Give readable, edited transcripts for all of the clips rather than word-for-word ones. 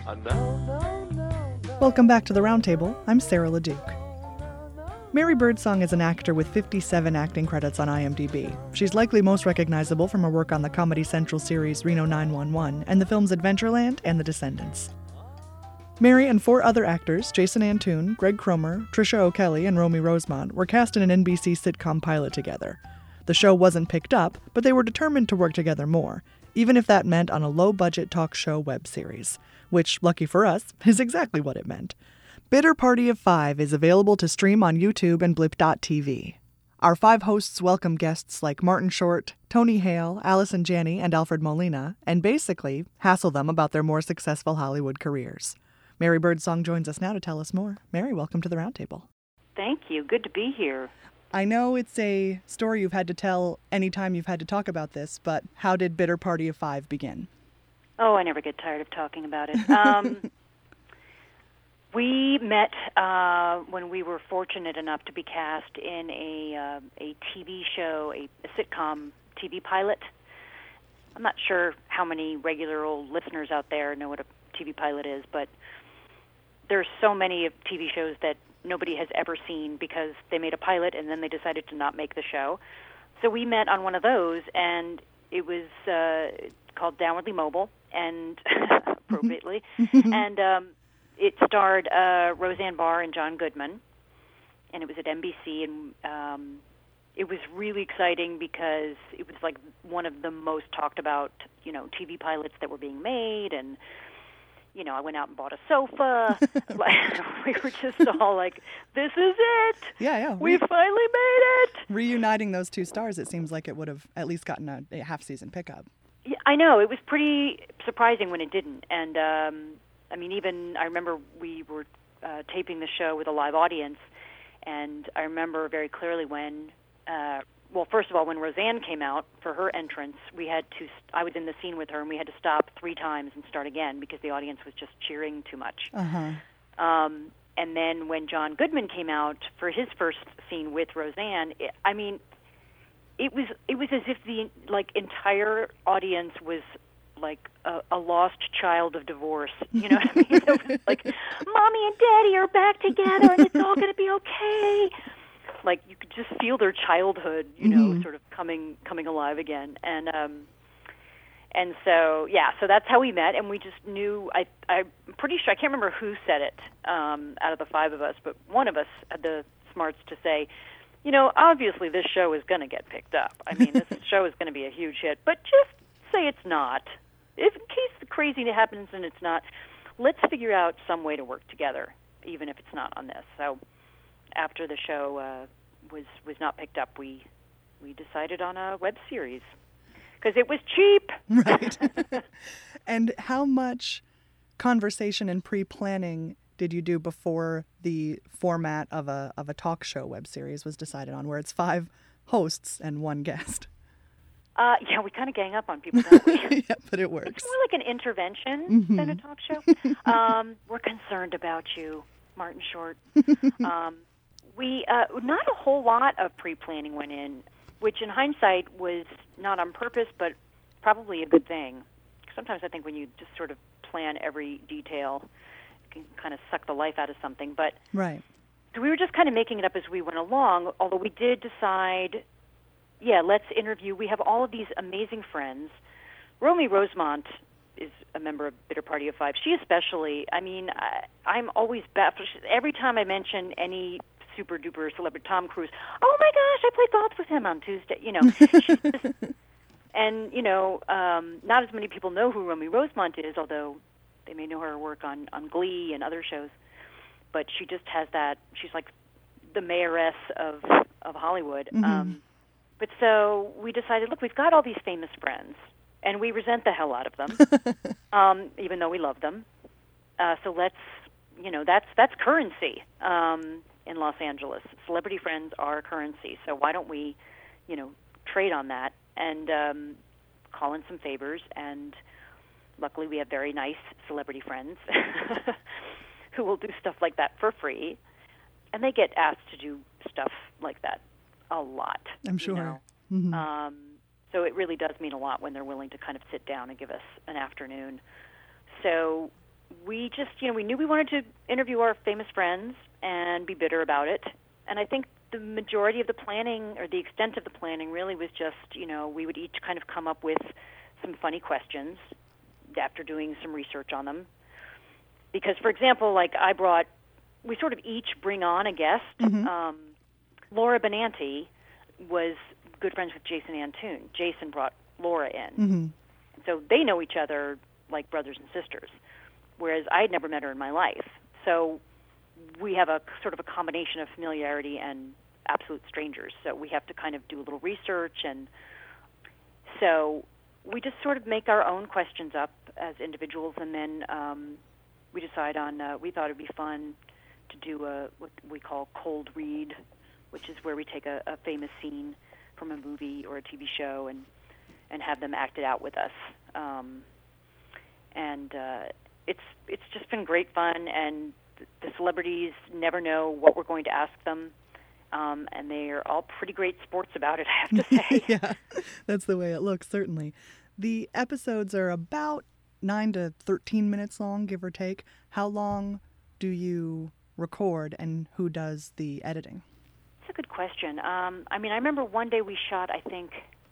No, no, no, no. Welcome back to the Roundtable. I'm Sarah LeDuc. Mary Birdsong is an actor with 57 acting credits on IMDb. She's likely most recognizable from her work on the Comedy Central series Reno 911 and the films Adventureland and The Descendants. Mary and 4 other actors, Jason Antoon, Greg Cromer, Trisha O'Kelly, and Romy Rosemont, were cast in an NBC sitcom pilot together. The show wasn't picked up, but they were determined to work together more, even if that meant on a low-budget talk show web series, which, lucky for us, is exactly what it meant. Bitter Party of 5 is available to stream on YouTube and Blip.tv. Our 5 hosts welcome guests like Martin Short, Tony Hale, Allison Janney, and Alfred Molina, and basically hassle them about their more successful Hollywood careers. Mary Birdsong joins us now to tell us more. Mary, welcome to the Roundtable. Thank you. Good to be here. I know it's a story you've had to tell anytime you've had to talk about this, but how did Bitter Party of 5 begin? Oh, I never get tired of talking about it. We met when we were fortunate enough to be cast in a TV show, a sitcom TV pilot. I'm not sure how many regular old listeners out there know what a TV pilot is, but there's so many TV shows that nobody has ever seen because they made a pilot and then they decided to not make the show. So we met on one of those, and it was called Downwardly Mobile, and appropriately, and it starred Roseanne Barr and John Goodman, and it was at NBC, and it was really exciting because it was like one of the most talked about, TV pilots that were being made, and I went out and bought a sofa. We were just all like, this is it! Yeah. We finally made it! Reuniting those 2 stars, it seems like it would have at least gotten a half-season pickup. Yeah, I know. It was pretty surprising when it didn't. And, I remember we were taping the show with a live audience, and I remember very clearly when... first of all, when Roseanne came out for her entrance, I was in the scene with her, and we had to stop 3 times and start again because the audience was just cheering too much. Uh-huh. And then when John Goodman came out for his first scene with Roseanne, it was as if the entire audience was like a lost child of divorce. You know what I mean? It was like, Mommy and Daddy are back together, and it's all going to be okay. Like, you could just feel their childhood, sort of coming alive again. And so that's how we met, and we just knew, I'm pretty sure, I can't remember who said it out of the 5 of us, but one of us had the smarts to say, obviously this show is going to get picked up. I mean, this show is going to be a huge hit, but just say it's not. If in case the crazy happens and it's not, let's figure out some way to work together, even if it's not on this. So after the show was not picked up, we decided on a web series because it was cheap. Right. And how much conversation and pre-planning did you do before the format of a talk show web series was decided on, where it's 5 hosts and 1 guest? We kind of gang up on people, don't we? Yeah, but it works. It's more like an intervention than a talk show. We're concerned about you, Martin Short. We not a whole lot of pre-planning went in, which in hindsight was not on purpose, but probably a good thing. Sometimes I think when you just sort of plan every detail, it can kind of suck the life out of something. But right. So we were just kind of making it up as we went along, although we did decide, let's interview. We have all of these amazing friends. Romy Rosemont is a member of Bitter Party of 5. She especially, I'm always baffled. Every time I mention any super-duper celebrity, Tom Cruise, oh my gosh, I played golf with him on Tuesday. She's just, and, not as many people know who Romy Rosemont is, although they may know her work on Glee and other shows. But she just has that, she's like the mayoress of Hollywood. Mm-hmm. But so we decided, look, we've got all these famous friends, and we resent the hell out of them, even though we love them. So let's, that's currency in Los Angeles. Celebrity friends are currency. So why don't we, trade on that and call in some favors? And luckily we have very nice celebrity friends who will do stuff like that for free. And they get asked to do stuff like that a lot. I'm sure. Mm-hmm. So it really does mean a lot when they're willing to kind of sit down and give us an afternoon. So we just, we knew we wanted to interview our famous friends and be bitter about it. And I think the majority of the planning, or the extent of the planning, really was just, we would each kind of come up with some funny questions after doing some research on them. Because, for example, we sort of each bring on a guest. Mm-hmm. Laura Benanti was good friends with Jason Antoon. Jason brought Laura in. Mm-hmm. So they know each other like brothers and sisters, whereas I had never met her in my life. So we have a sort of a combination of familiarity and absolute strangers. So we have to kind of do a little research, and so we just sort of make our own questions up as individuals, and then we decide on, we thought it would be fun to do what we call cold read, which is where we take a famous scene from a movie or a TV show and have them act it out with us. It's just been great fun, and the celebrities never know what we're going to ask them, and they are all pretty great sports about it, I have to say. Yeah, that's the way it looks, certainly. The episodes are about 9 to 13 minutes long, give or take. How long do you record, and who does the editing? That's a good question. I remember one day we shot, I think,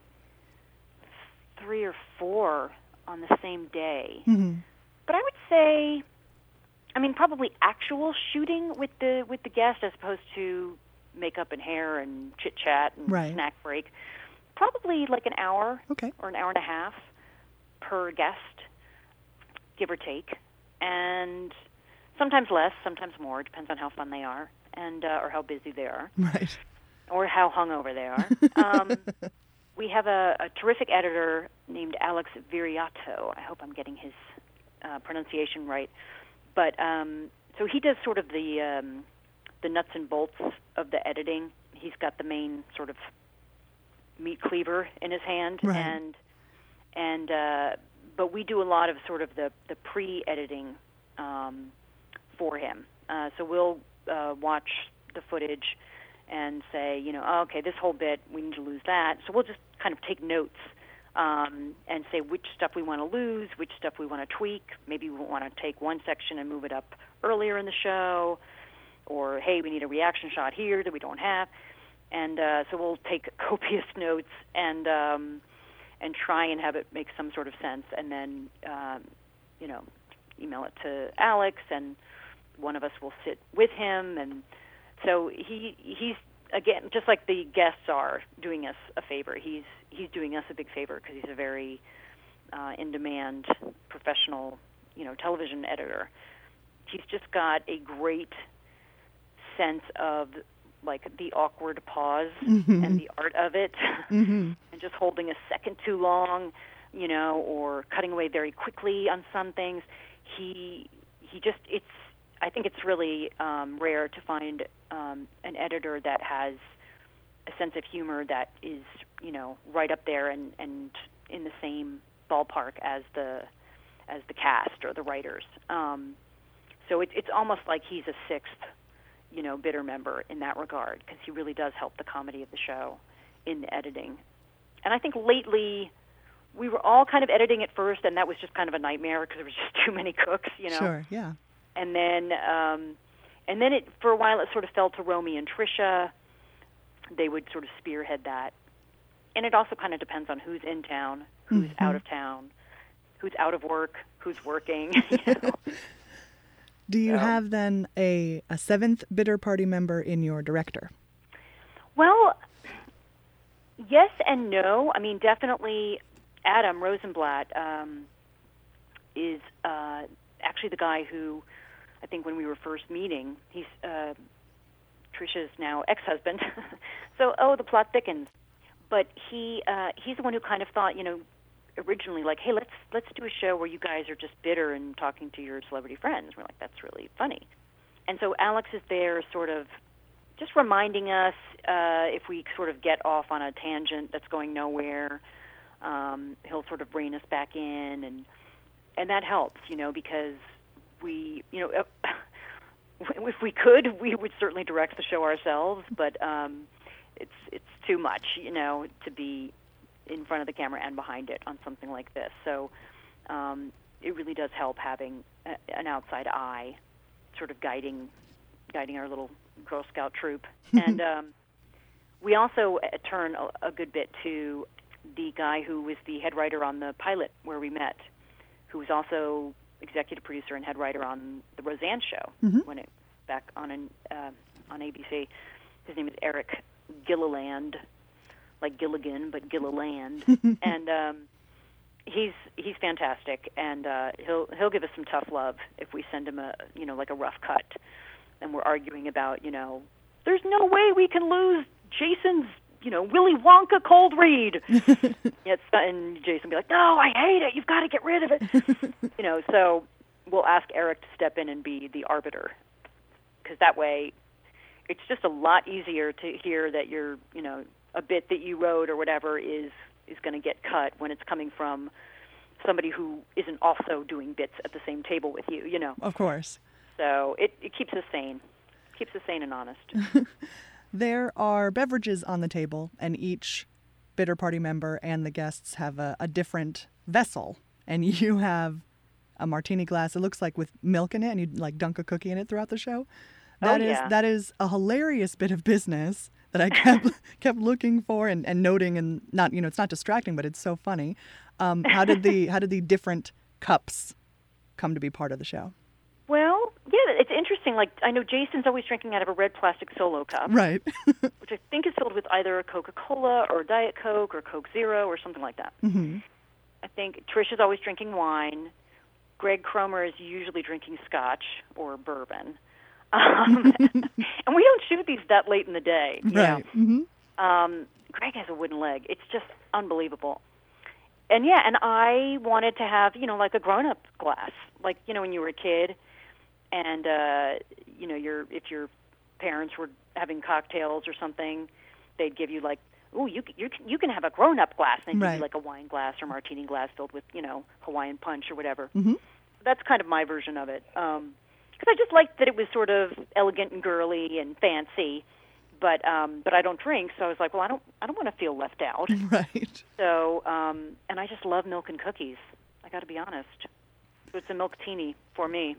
3 or 4 on the same day. Mm-hmm. But I would say, probably actual shooting with the guest as opposed to makeup and hair and chit-chat and Right. snack break. Probably like an hour Okay. or an hour and a half per guest, give or take. And sometimes less, sometimes more. It depends on how fun they are and or how busy they are. Right. Or how hungover they are. We have a terrific editor named Alex Viriato. I hope I'm getting his pronunciation right. But so he does sort of the nuts and bolts of the editing. He's got the main sort of meat cleaver in his hand, Right. but we do a lot of sort of the pre-editing for him. So we'll watch the footage and say, okay, this whole bit, we need to lose that. So we'll just kind of take notes and say which stuff we want to lose, which stuff we want to tweak. Maybe we want to take one section and move it up earlier in the show, or, hey, we need a reaction shot here that we don't have. And so we'll take copious notes and try and have it make some sort of sense, and then, email it to Alex, and one of us will sit with him. And so he's, again, just like the guests are doing us a favor, he's doing us a big favor because he's a very in-demand professional, television editor. He's just got a great sense of the awkward pause Mm-hmm. and the art of it, Mm-hmm. and just holding a second too long, or cutting away very quickly on some things. I think it's really rare to find an editor that has a sense of humor that is, right up there and in the same ballpark as the cast or the writers. So it's almost like he's a sixth, bitter member in that regard, because he really does help the comedy of the show in the editing. And I think lately we were all kind of editing at first, and that was just kind of a nightmare because there was just too many cooks, Sure, yeah. And then it, for a while, it sort of fell to Romy and Tricia. They would sort of spearhead that. And it also kind of depends on who's in town, who's Mm-hmm. out of town, who's out of work, who's working. Do you have then a seventh bitter party member in your director? Well, yes and no. Definitely Adam Rosenblatt is actually the guy who, I think when we were first meeting, he's Tricia's now ex-husband. So, the plot thickens. But he's the one who kind of thought, originally, hey, let's do a show where you guys are just bitter and talking to your celebrity friends. We're like, that's really funny. And so Alex is there sort of just reminding us if we sort of get off on a tangent that's going nowhere. He'll sort of rein us back in, and that helps, because we, if we could, we would certainly direct the show ourselves, but it's too much, to be in front of the camera and behind it on something like this. So it really does help having an outside eye, sort of guiding our little Girl Scout troop. And we also turn a good bit to the guy who was the head writer on the pilot where we met, who was also executive producer and head writer on the Roseanne show when it back on ABC. His name is Eric Gilliland, like Gilligan, but Gilliland, and he's fantastic, and he'll give us some tough love if we send him like a rough cut, and we're arguing about there's no way we can lose Jason's Willy Wonka cold read. And Jason will be like, no, I hate it. You've got to get rid of it. So we'll ask Eric to step in and be the arbiter, because that way it's just a lot easier to hear that a bit that you wrote or whatever is going to get cut when it's coming from somebody who isn't also doing bits at the same table with you, Of course. So it keeps us sane. Keeps us sane and honest. There are beverages on the table, and each Bitter Party member and the guests have a different vessel. And you have a martini glass, it looks like, with milk in it, and you like dunk a cookie in it throughout the show. That is a hilarious bit of business that I kept looking for and noting, and not it's not distracting, but it's so funny. How did the different cups come to be part of the show? Well, yeah, it's interesting. Like, I know Jason's always drinking out of a red plastic Solo cup, right? which I think is filled with either a Coca-Cola or Diet Coke or Coke Zero or something like that. Mm-hmm. I think Trish is always drinking wine. Greg Cromer is usually drinking scotch or bourbon. And we don't shoot these that late in the day. Right. Mm-hmm. Greg has a wooden leg. It's just unbelievable. And I wanted to have, like a grown-up glass. Like, when you were a kid and, if your parents were having cocktails or something, they'd give you like, oh, you can have a grown-up glass. And they'd give you like a wine glass or martini glass filled with, Hawaiian punch or whatever. Mm-hmm. That's kind of my version of it. Because I just liked that it was sort of elegant and girly and fancy, but I don't drink, so I was like, well, I don't want to feel left out. Right. So, and I just love milk and cookies. I got to be honest. So it's a milk-tini for me.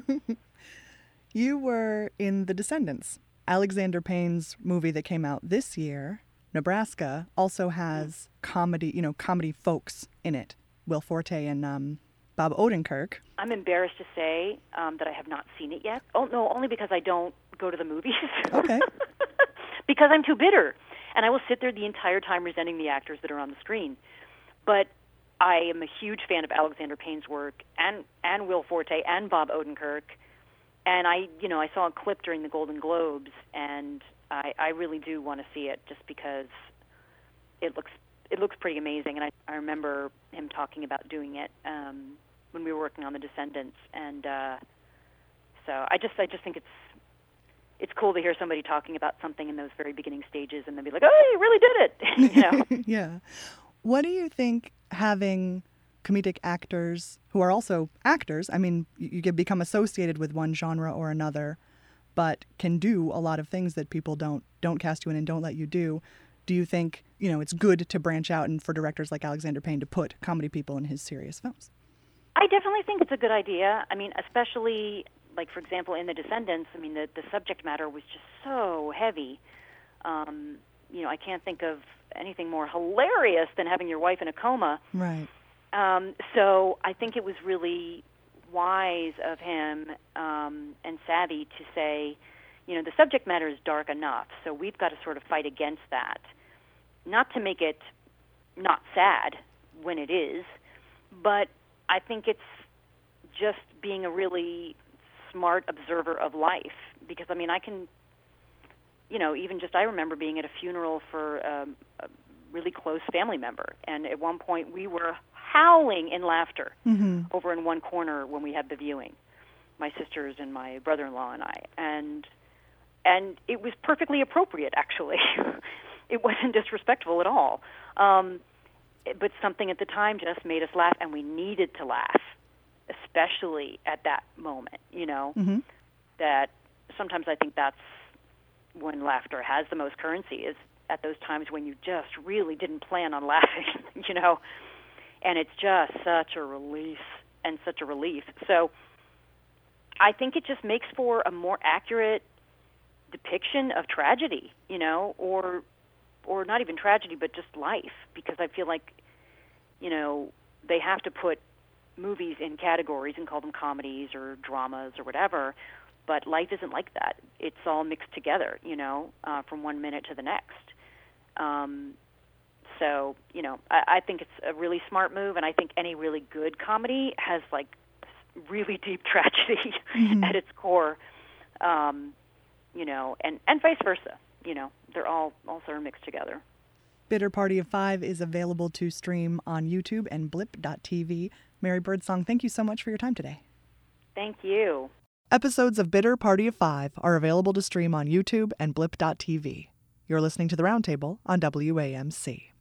You were in The Descendants. Alexander Payne's movie that came out this year, Nebraska, also has comedy folks in it. Will Forte and Bob Odenkirk. I'm embarrassed to say that I have not seen it yet. Oh, no, only because I don't go to the movies. Okay. Because I'm too bitter. And I will sit there the entire time resenting the actors that are on the screen. But I am a huge fan of Alexander Payne's work and Will Forte and Bob Odenkirk. And I saw a clip during the Golden Globes, and I really do want to see it just because it looks pretty amazing. And I remember him talking about doing it when we were working on The Descendants, and so I just think it's cool to hear somebody talking about something in those very beginning stages, and then be like, "Oh, you really did it!" Yeah. What do you think having comedic actors who are also actors? I mean, you can become associated with one genre or another, but can do a lot of things that people don't cast you in and don't let you do. Do you think it's good to branch out and for directors like Alexander Payne to put comedy people in his serious films? I definitely think it's a good idea. I mean, especially, like, for example, in The Descendants, I mean, the subject matter was just so heavy. I can't think of anything more hilarious than having your wife in a coma. Right. So I think it was really wise of him and savvy to say, the subject matter is dark enough, so we've got to sort of fight against that. Not to make it not sad when it is, but I think it's just being a really smart observer of life. Because, I mean, I can, even just I remember being at a funeral for a really close family member, and at one point we were howling in laughter over in one corner when we had the viewing, my sisters and my brother-in-law and I. And it was perfectly appropriate, actually. It wasn't disrespectful at all. But something at the time just made us laugh, and we needed to laugh, especially at that moment, that sometimes I think that's when laughter has the most currency, is at those times when you just really didn't plan on laughing, and it's just such a release and such a relief. So I think it just makes for a more accurate depiction of tragedy, or not even tragedy, but just life, because I feel like, they have to put movies in categories and call them comedies or dramas or whatever, but life isn't like that. It's all mixed together, from 1 minute to the next. So, I think it's a really smart move, and I think any really good comedy has, really deep tragedy at its core, and vice versa. They're all sort of mixed together. Bitter Party of Five is available to stream on YouTube and blip.tv. Mary Birdsong, thank you so much for your time today. Thank you. Episodes of Bitter Party of Five are available to stream on YouTube and blip.tv. You're listening to The Roundtable on WAMC.